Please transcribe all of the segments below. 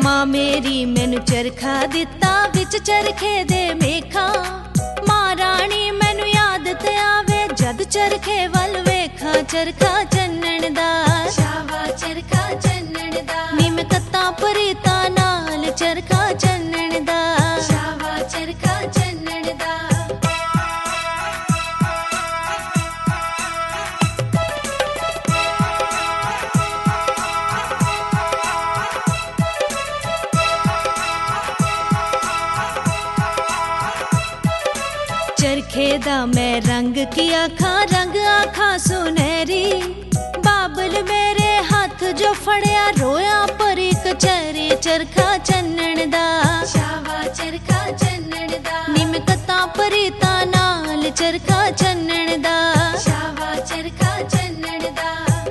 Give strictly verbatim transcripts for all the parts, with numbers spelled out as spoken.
मां मेरी मैनू चरखा दिता विच चरखे दे मेखा। मां राणी मैनू याद ते आवे जद चरखे वल वेखा। चरखा चन्नण दा शावा चरखा चन्नण दा निम कत्ता परीता नाल चरखा चन्नण दा शावा चरखा चन्नण दा। चरखे दा मैं रंग की आखा रंग आखा सुनहरी। बाबल मेरे हाथ जो फड़िया रोया परी कचहरी। चरखा चन्नण दा शावा चरखा चन्नण दा निम कत्ता परीता नाल चरखा चन्नण दा शावा चरखा चन्नण दा।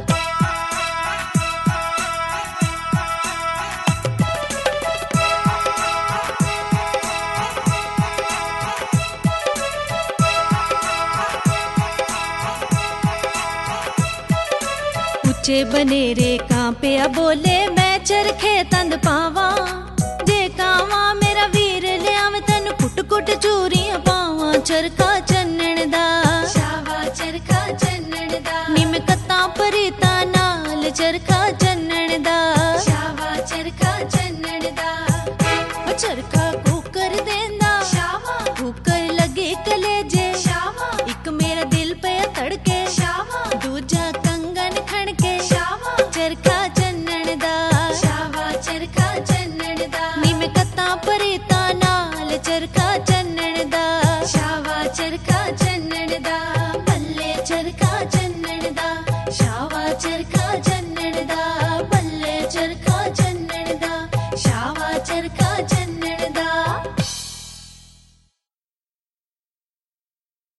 ऊंचे बनेरे कांपिया बोले मैं चरखे तंद पावा। जे कावा मेरा वीर लियाव तैनू कुट कुट चूरियां पावा। चरखा चन्नण दा शावा चरखा चन्नण दा निम कत्ता परीता नाल चरखा चन्नण दा शावा चरखा चन्नण दा। चरखा कुकर देंदा शावा कुकर लगे कलेजे शावा। इक मेरा दिल पे तड़के शावा दूजा कंगन खड़के शावा। चरखा चन्नण दा शावा चरखा चन्नण दा निम कत्ता परीता नाल चरखा चन्नण दा शावा चरखा चन्नण दा। बल्ले चरखा चन्नण दा शावा चरखा चन्नण दा बल्ले चरखा चन्नण दा शावा चरखा।